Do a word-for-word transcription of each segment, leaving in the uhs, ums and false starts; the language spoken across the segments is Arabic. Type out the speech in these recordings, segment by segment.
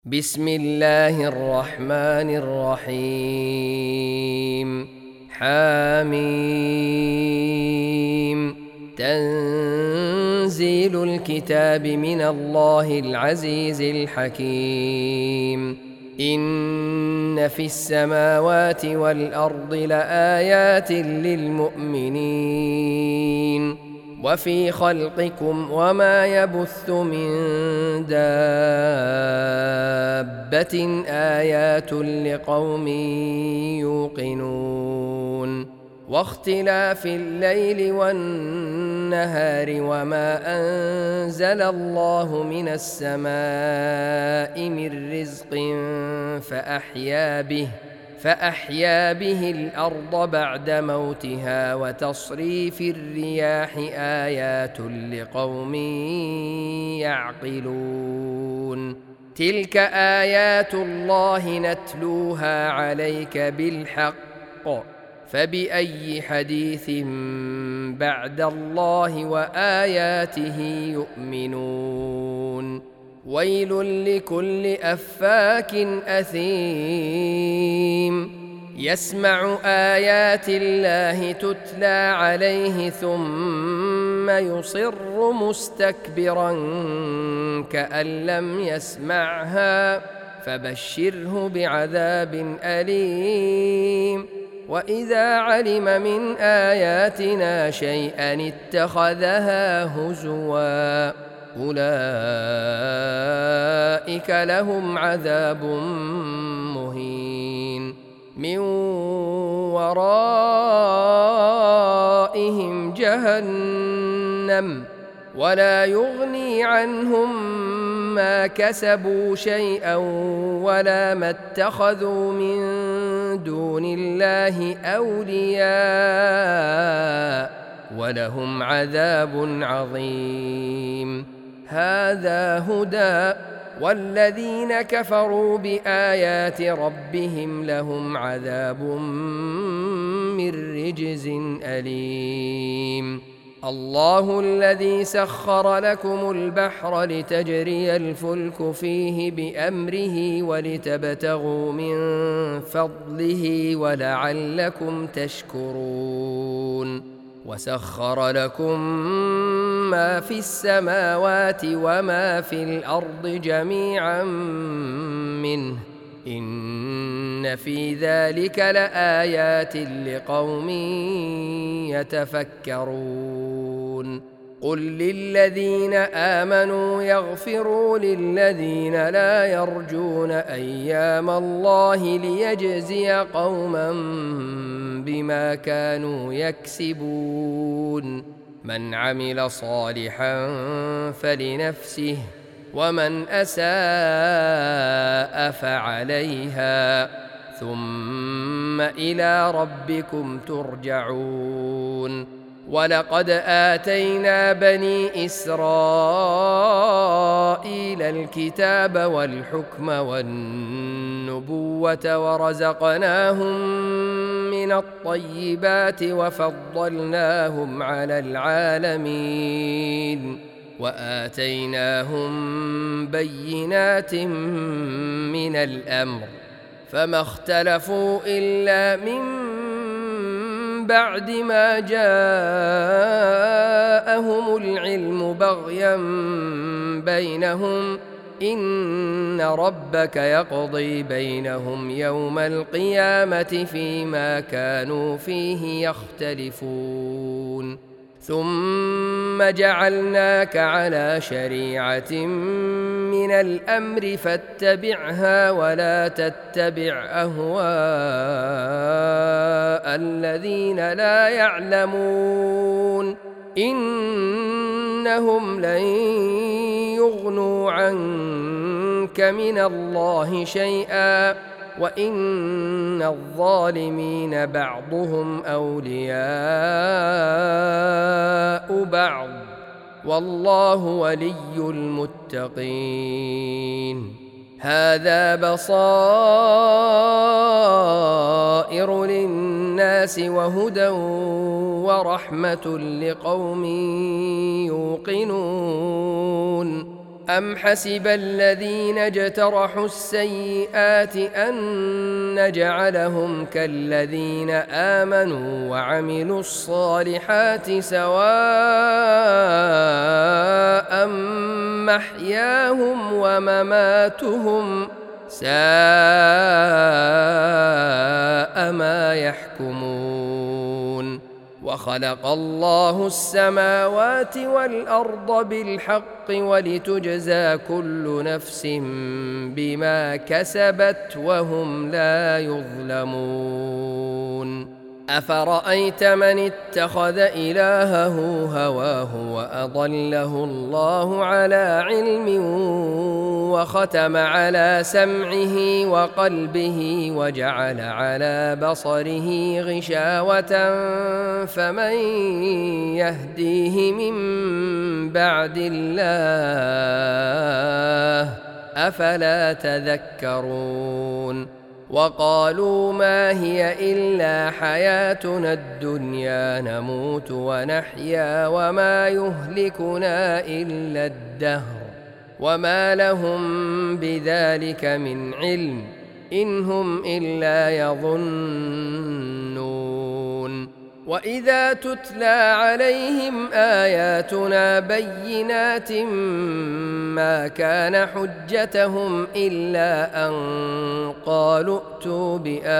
بسم الله الرحمن الرحيم. حاميم. تنزيل الكتاب من الله العزيز الحكيم. إن في السماوات والأرض لآيات للمؤمنين وفي خلقكم وما يبث من دابة آيات لقوم يوقنون واختلاف الليل والنهار وما أنزل الله من السماء من رزق فأحيا به فأحيا به الأرض بعد موتها وتصريف الرياح آيات لقوم يعقلون. تلك آيات الله نتلوها عليك بالحق فبأي حديث بعد الله وآياته يؤمنون. ويل لكل أفاك أثيم يسمع آيات الله تتلى عليه ثم يصر مستكبرا كأن لم يسمعها فبشره بعذاب أليم. وإذا علم من آياتنا شيئا اتخذها هزوا أولئك لهم عذاب مهين من ورائهم جهنم ولا يغني عنهم ما كسبوا شيئا ولا ما اتخذوا من دون الله أولياء ولهم عذاب عظيم. هذا هدى والذين كفروا بآيات ربهم لهم عذاب من رجز أليم. الله الذي سخر لكم البحر لتجري الفلك فيه بأمره ولتبتغوا من فضله ولعلكم تشكرون. وسخر لكم ما في السماوات وما في الأرض جميعا منه إن في ذلك لآيات لقوم يتفكرون. قل للذين آمنوا يغفروا للذين لا يرجون أيام الله ليجزي قوما بما كانوا يكسبون. من عمل صالحا فلنفسه ومن أساء فعليها ثم إلى ربكم ترجعون. ولقد آتينا بني إسرائيل الكتاب والحكم والنبوة ورزقناهم من الطيبات وفضلناهم على العالمين وآتيناهم بينات من الأمر فما اختلفوا إلا من بعد ما جاءهم العلم بغيا بينهم إن ربك يقضي بينهم يوم القيامة فيما كانوا فيه يختلفون. ثم جعلناك على شريعة من الأمر فاتبعها ولا تتبع أهواء الذين لا يعلمون إنهم لن يغنوا عنك من الله شيئا وإن الظالمين بعضهم أولياء بعض والله ولي المتقين. هذا بصائر للناس وهدى ورحمة لقوم يوقنون. أم حسب الذين اجترحوا السيئات أن نجعلهم كالذين آمنوا وعملوا الصالحات سواء محياهم ومماتهم ساء ما يحكمون وخلق الله السماوات والأرض بالحق ولتجزى كل نفس بما كسبت وهم لا يظلمون أفرأيت من اتخذ إلهه هواه وأضله الله على علم وختم على سمعه وقلبه وجعل على بصره غشاوة فمن يهديه من بعد الله أفلا تذكرون وقالوا ما هي إلا حياتنا الدنيا نموت ونحيا وما يهلكنا إلا الدهر وما لهم بذلك من علم إن هم إلا يظنون وإذا تتلى عليهم آياتنا بينات ما كان حجتهم إلا أن قالوا ائتوا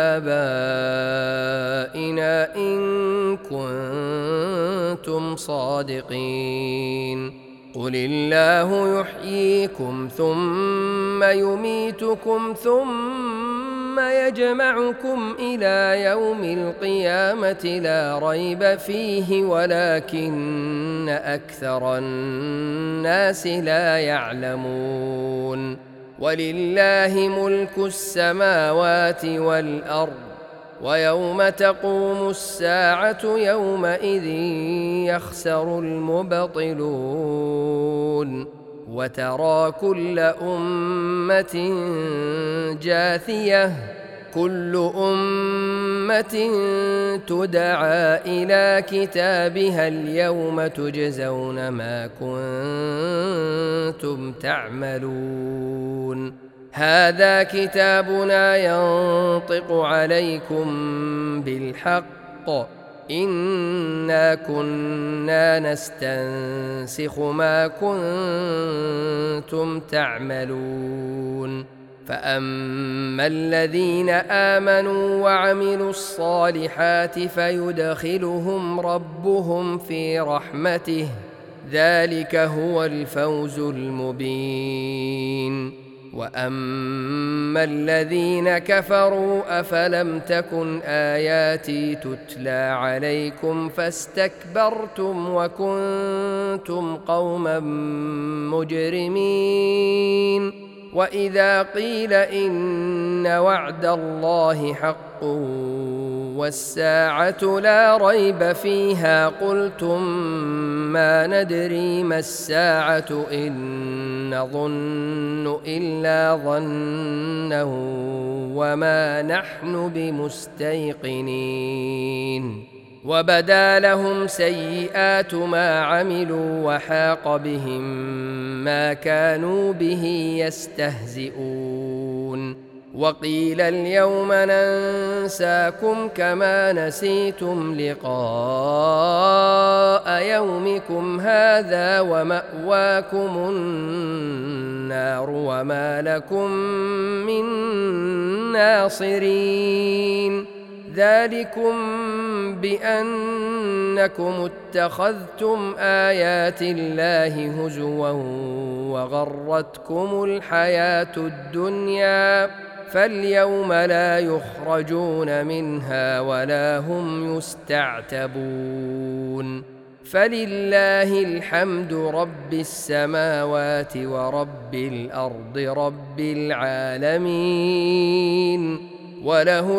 بآبائنا إن كنتم صادقين قل الله يحييكم ثم يميتكم ثم يجمعكم إلى يوم القيامة لا ريب فيه ولكن أكثر الناس لا يعلمون ولله ملك السماوات والأرض ويوم تقوم الساعة يومئذ يخسر المبطلون وترى كل أمة جاثية كل أمة تدعى إلى كتابها اليوم تجزون ما كنتم تعملون هذا كتابنا ينطق عليكم بالحق إنا كنا نستنسخ ما كنتم تعملون فأما الذين آمنوا وعملوا الصالحات فيدخلهم ربهم في رحمته ذلك هو الفوز المبين وأما الذين كفروا أفلم تكن آياتي تتلى عليكم فاستكبرتم وكنتم قوما مجرمين وإذا قيل إن وعد الله حق والساعة لا ريب فيها قلتم ما ندري ما الساعة إن نظن إلا ظنا وما نحن بمستيقنين وبدا لهم سيئات ما عملوا وحاق بهم ما كانوا به يستهزئون وقيل اليوم ننساكم كما نسيتم لقاء يومكم هذا ومأواكم النار وما لكم من ناصرين ذلكم بأنكم اتخذتم آيات الله هزوا وغرتكم الحياة الدنيا فاليوم لا يخرجون منها ولا هم يستعتبون فلله الحمد رب السماوات ورب الأرض رب العالمين وله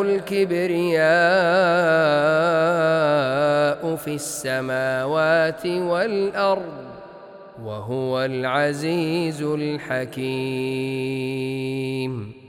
الكبرياء في السماوات والأرض وهو العزيز الحكيم.